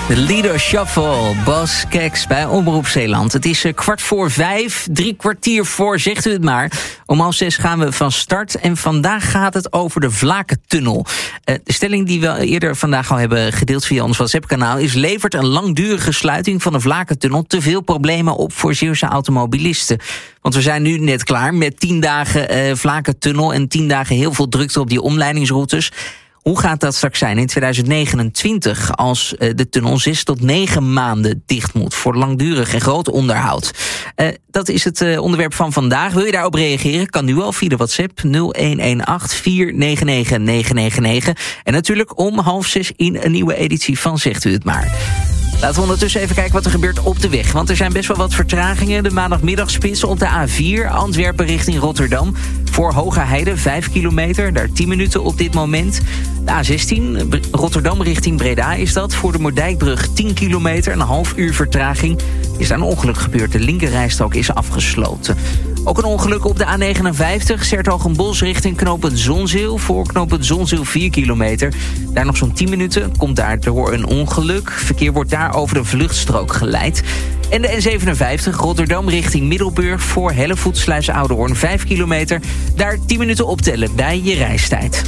De Lido Shuffle, Bas Keks bij Omroep Zeeland. Het is 5:15, 3 kwartier voor, zegt u het maar. Om 5:30 gaan we van start en vandaag gaat het over de Vlakentunnel. De stelling die we eerder vandaag al hebben gedeeld via ons WhatsApp-kanaal is: levert een langdurige sluiting van de Vlakentunnel te veel problemen op voor Zeeuwse automobilisten? Want we zijn nu net klaar met 10 dagen Vlakentunnel en 10 dagen heel veel drukte op die omleidingsroutes. Hoe gaat dat straks zijn in 2029 als de tunnel 6 tot 9 maanden dicht moet voor langdurig en groot onderhoud? Dat is het onderwerp van vandaag. Wil je daarop reageren? Kan nu al via de WhatsApp 0118 499 999. En natuurlijk om 5:30 in een nieuwe editie van Zegt u het maar. Laten we ondertussen even kijken wat er gebeurt op de weg. Want er zijn best wel wat vertragingen. De maandagmiddagspits op de A4, Antwerpen richting Rotterdam. Voor Hoge Heide, 5 kilometer, daar 10 minuten op dit moment. De A16, Rotterdam richting Breda is dat. Voor de Moerdijkbrug 10 kilometer, een half uur vertraging. Is daar een ongeluk gebeurd, de linkerrijstrook is afgesloten. Ook een ongeluk op de A59, 's-Hertogenbosch richting knooppunt Zonzeel. Voor knooppunt Zonzeel 4 kilometer. Daar nog zo'n 10 minuten, komt daar door een ongeluk. Verkeer wordt daar over de vluchtstrook geleid. En de N57, Rotterdam richting Middelburg. Voor Hellevoetsluis Oudehoorn 5 kilometer. Daar 10 minuten optellen bij je reistijd.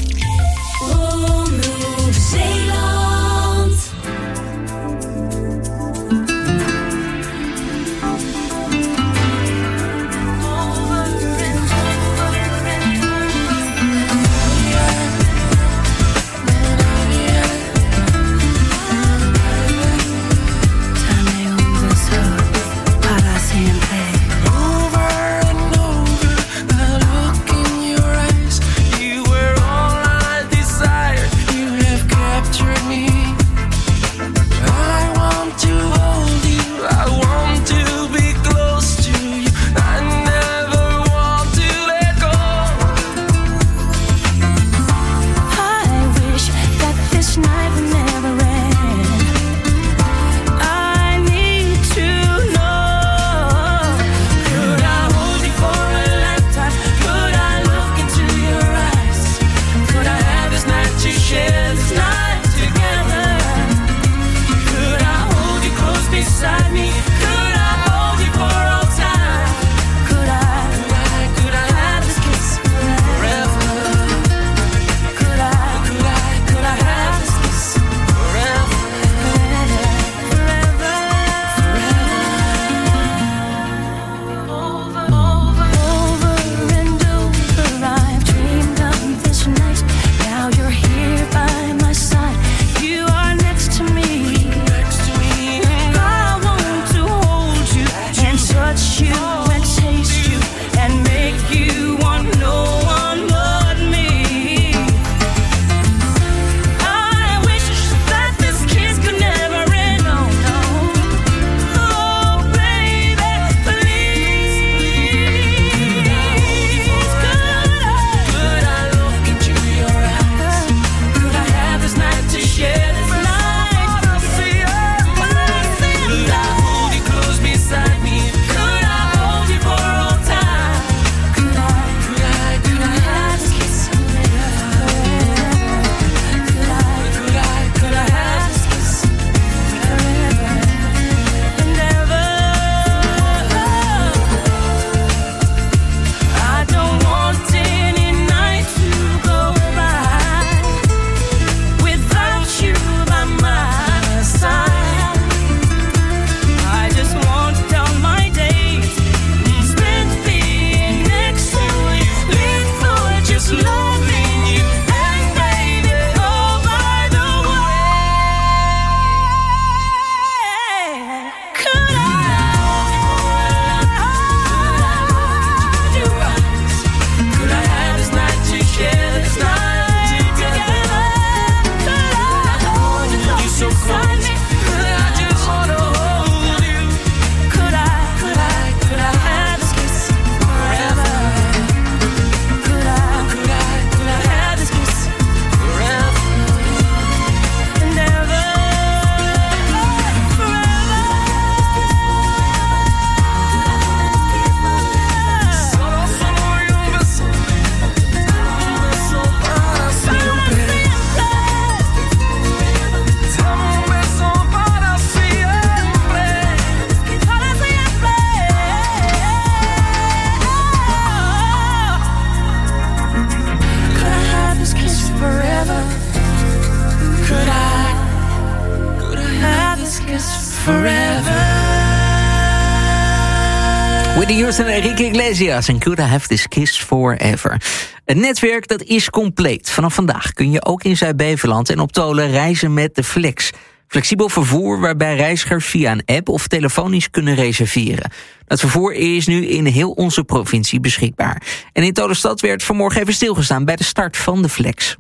Over and over, I look in your eyes. You were all I forever. Whitney Houston en Enrique Iglesias en Could I Have This Kiss Forever. Het netwerk dat is compleet. Vanaf vandaag kun je ook in Zuid-Beveland en op Tolen reizen met de Flex. Flexibel vervoer waarbij reizigers via een app of telefonisch kunnen reserveren. Dat vervoer is nu in heel onze provincie beschikbaar. En in Tolenstad werd vanmorgen even stilgestaan bij de start van de Flex.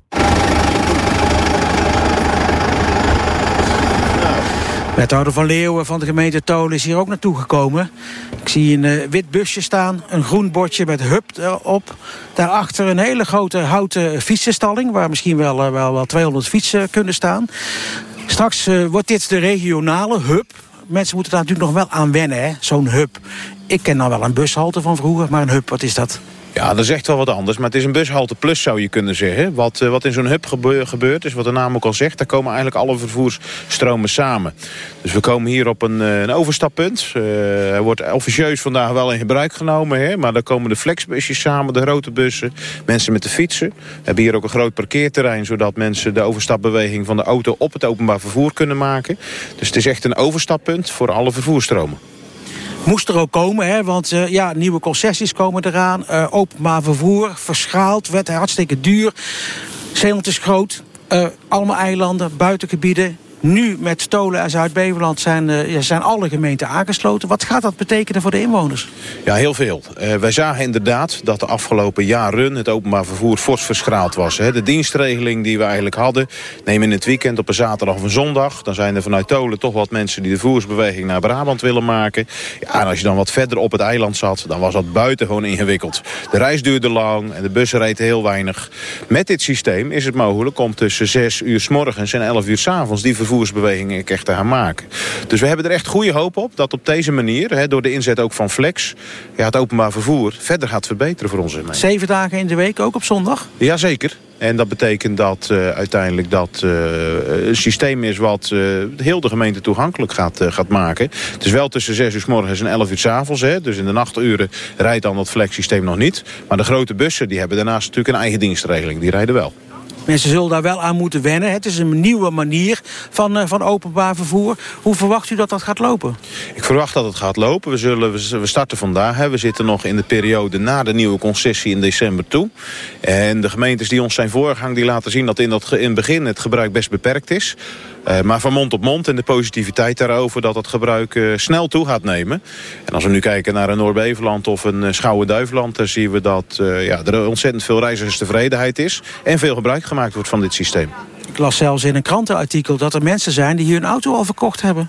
Wethouder Van Leeuwen van de gemeente Tolen is hier ook naartoe gekomen. Ik zie een wit busje staan, een groen bordje met hub erop. Daarachter een hele grote houten fietsenstalling, waar misschien wel 200 fietsen kunnen staan. Straks wordt dit de regionale hub. Mensen moeten daar natuurlijk nog wel aan wennen, hè? Zo'n hub. Ik ken nou wel een bushalte van vroeger, maar een hub, wat is dat? Ja, dat is echt wel wat anders. Maar het is een bushalte plus, zou je kunnen zeggen. Wat in zo'n hub gebeurt, is wat de naam ook al zegt. Daar komen eigenlijk alle vervoersstromen samen. Dus we komen hier op een overstappunt. Hij wordt officieus vandaag wel in gebruik genomen. Hè? Maar daar komen de flexbusjes samen, de grote bussen. Mensen met de fietsen. We hebben hier ook een groot parkeerterrein, zodat mensen de overstapbeweging van de auto op het openbaar vervoer kunnen maken. Dus het is echt een overstappunt voor alle vervoersstromen. Moest er ook komen, hè? Want nieuwe concessies komen eraan. Openbaar vervoer, verschaald, werd hartstikke duur. Zeeland is groot, allemaal eilanden, buitengebieden. Nu met Tolen en Zuid-Beveland zijn alle gemeenten aangesloten. Wat gaat dat betekenen voor de inwoners? Ja, heel veel. Wij zagen inderdaad dat de afgelopen jaren het openbaar vervoer fors verschraald was. De dienstregeling die we eigenlijk hadden, neem in het weekend op een zaterdag of een zondag. Dan zijn er vanuit Tolen toch wat mensen die de vervoersbeweging naar Brabant willen maken. Ja, en als je dan wat verder op het eiland zat, dan was dat buitengewoon ingewikkeld. De reis duurde lang en de bussen reden heel weinig. Met dit systeem is het mogelijk om tussen 6 uur 's morgens en 11 uur 's avonds die vervoersbewegingen echt te gaan maken. Dus we hebben er echt goede hoop op dat op deze manier, door de inzet ook van Flex, het openbaar vervoer verder gaat verbeteren voor onze gemeente. 7 dagen in de week, ook op zondag? Jazeker. En dat betekent dat uiteindelijk dat een systeem is wat heel de gemeente toegankelijk gaat maken. Het is wel tussen 6 uur 's morgens en 11 uur 's avonds. Dus in de nachturen rijdt dan dat Flex-systeem nog niet. Maar de grote bussen die hebben daarnaast natuurlijk een eigen dienstregeling. Die rijden wel. Mensen zullen daar wel aan moeten wennen. Het is een nieuwe manier van openbaar vervoer. Hoe verwacht u dat gaat lopen? Ik verwacht dat het gaat lopen. We starten vandaag. We zitten nog in de periode na de nieuwe concessie in december toe. En de gemeentes die ons zijn voorgegaan, die laten zien dat in het begin het gebruik best beperkt is. Maar van mond op mond en de positiviteit daarover dat het gebruik snel toe gaat nemen. En als we nu kijken naar een Noord-Beveland of een Schouwen-Duiveland, dan zien we dat er ontzettend veel reizigerstevredenheid is en veel gebruik gemaakt wordt van dit systeem. Ik las zelfs in een krantenartikel dat er mensen zijn die hier een auto al verkocht hebben.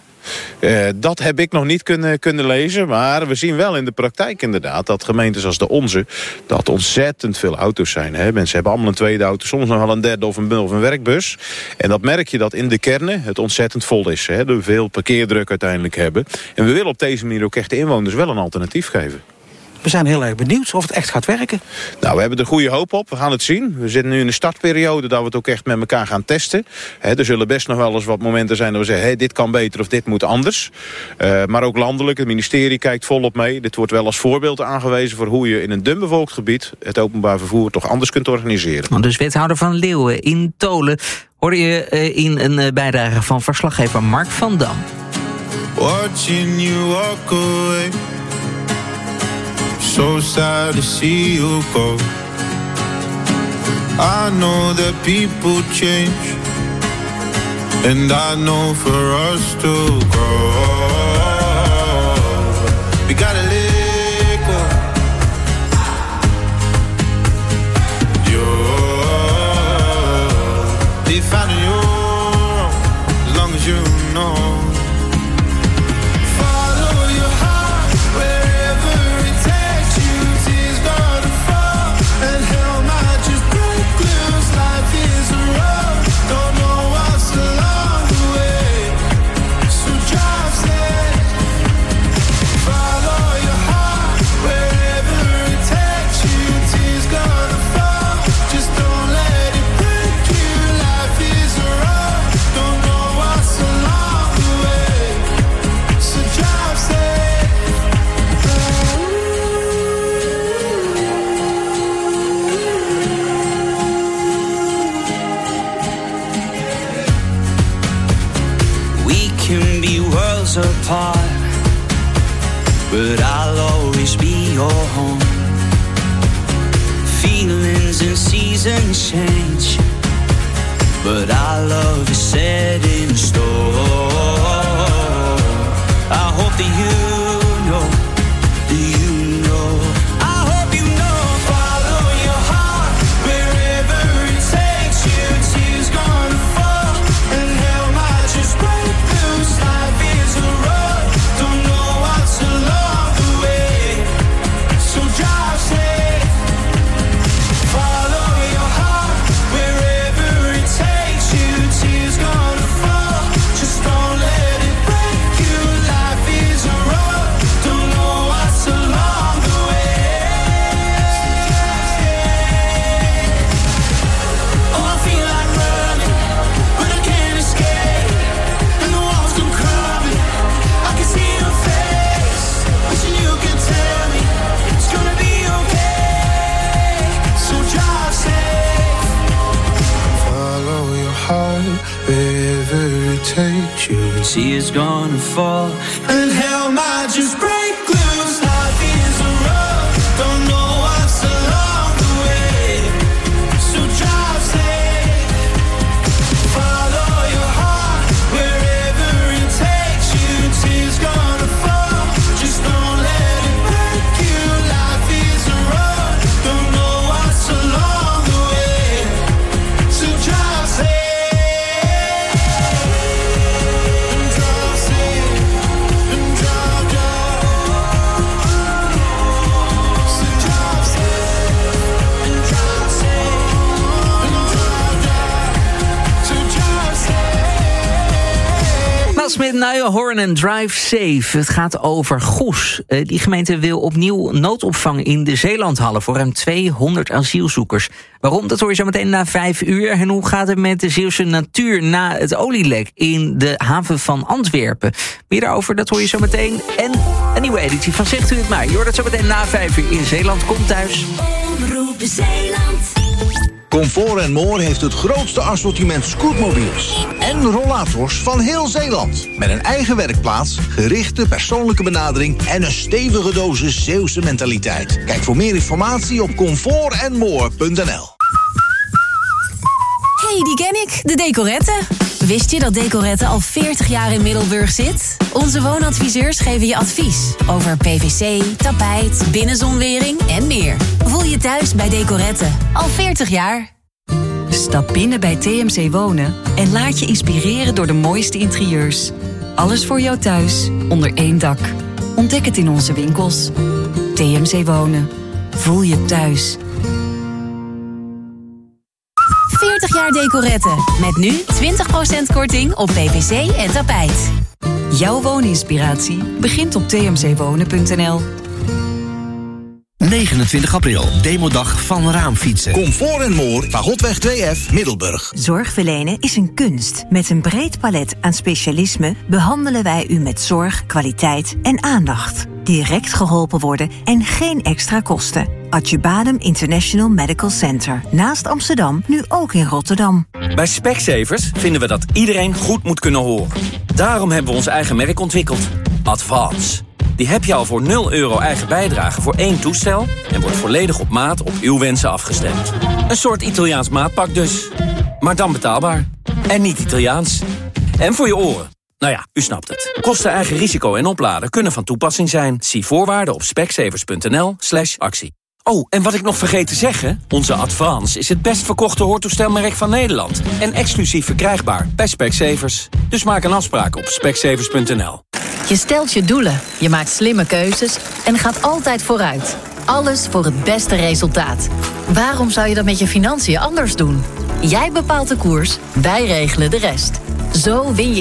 Dat heb ik nog niet kunnen lezen. Maar we zien wel in de praktijk inderdaad dat gemeentes als de onze, dat ontzettend veel auto's zijn. Mensen hebben allemaal een tweede auto, soms nog wel een derde of een werkbus. En dat merk je dat in de kernen het ontzettend vol is. Dat we veel parkeerdruk uiteindelijk hebben. En we willen op deze manier ook echt de inwoners wel een alternatief geven. We zijn heel erg benieuwd of het echt gaat werken. Nou, we hebben er goede hoop op. We gaan het zien. We zitten nu in de startperiode dat we het ook echt met elkaar gaan testen. Er zullen best nog wel eens wat momenten zijn dat we zeggen, dit kan beter of dit moet anders. Maar ook landelijk, het ministerie kijkt volop mee. Dit wordt wel als voorbeeld aangewezen voor hoe je in een dunbevolkt gebied het openbaar vervoer toch anders kunt organiseren. Dus wethouder Van Leeuwen in Tolen hoorde je in een bijdrage van verslaggever Mark van Dam. Watching you walk away. So sad to see you go. I know that people change, and I know for us to grow, we gotta let go. You're defining your own, as long as you know. us apart, but I'll always be your home. Feelings and seasons change, but our love is set in stone. I hope that you know, I hope you know. Follow your heart wherever it takes you. Tears gonna fall and hell might just break loose. Life is a road, don't know what's along the way, so drive safe. Follow your heart wherever it takes you. Tears gonna fall, just don't let it break you. Life is a road, don't know what's along the way. Oh, I feel like running, but I can't escape. And the walls come crumbling, I can see your face. Wishing you could tell me it's gonna be okay, so drive safe. Follow your heart wherever it takes you. Tears gonna fall and hell might just break loose. Life is a road, don't know what's along the way, so drive safe. Follow your heart wherever it takes you. Tears gonna fall, just don't let it break you. Life is a road, don't know what's along the way, so drive safe. Met Nijenhoorn en Drive Safe. Het gaat over Goes. Die gemeente wil opnieuw noodopvang in de Zeelandhallen voor ruim 200 asielzoekers. Waarom? Dat hoor je zo meteen na 5 uur. En hoe gaat het met de Zeeuwse natuur na het olielek in de haven van Antwerpen? Meer daarover, dat hoor je zo meteen. En een nieuwe editie van Zegt u het maar. Je hoort het zo meteen na 5 uur in Zeeland. Komt thuis. Omroep Zeeland. Comfort & More heeft het grootste assortiment scootmobiels en rollators van heel Zeeland. Met een eigen werkplaats, gerichte persoonlijke benadering en een stevige dosis Zeeuwse mentaliteit. Kijk voor meer informatie op comfortandmore.nl. Hey, die ken ik, de Decorette. Wist je dat Decorette al 40 jaar in Middelburg zit? Onze woonadviseurs geven je advies over PVC, tapijt, binnenzonwering en meer. Voel je thuis bij Decorette. Al 40 jaar. Stap binnen bij TMC Wonen en laat je inspireren door de mooiste interieurs. Alles voor jou thuis, onder één dak. Ontdek het in onze winkels. TMC Wonen. Voel je thuis. 40 jaar Decorette. Met nu 20% korting op PVC en tapijt. Jouw wooninspiratie begint op tmcwonen.nl. 29 april, demodag van Raamfietsen. Comfort & More, Fagotweg 2F, Middelburg. Zorg verlenen is een kunst. Met een breed palet aan specialismen behandelen wij u met zorg, kwaliteit en aandacht. Direct geholpen worden en geen extra kosten. Achybatum International Medical Center. Naast Amsterdam, nu ook in Rotterdam. Bij Specsavers vinden we dat iedereen goed moet kunnen horen. Daarom hebben we ons eigen merk ontwikkeld. Advance. Die heb je al voor €0 eigen bijdrage voor 1 toestel en wordt volledig op maat op uw wensen afgestemd. Een soort Italiaans maatpak dus. Maar dan betaalbaar. En niet Italiaans. En voor je oren. Nou ja, u snapt het. Kosten, eigen risico en opladen kunnen van toepassing zijn. Zie voorwaarden op specsavers.nl/actie. Oh, en wat ik nog vergeet te zeggen, onze Advance is het best verkochte hoortoestelmerk van Nederland. En exclusief verkrijgbaar bij Specsavers. Dus maak een afspraak op specsavers.nl. Je stelt je doelen, je maakt slimme keuzes en gaat altijd vooruit. Alles voor het beste resultaat. Waarom zou je dat met je financiën anders doen? Jij bepaalt de koers, wij regelen de rest. Zo win je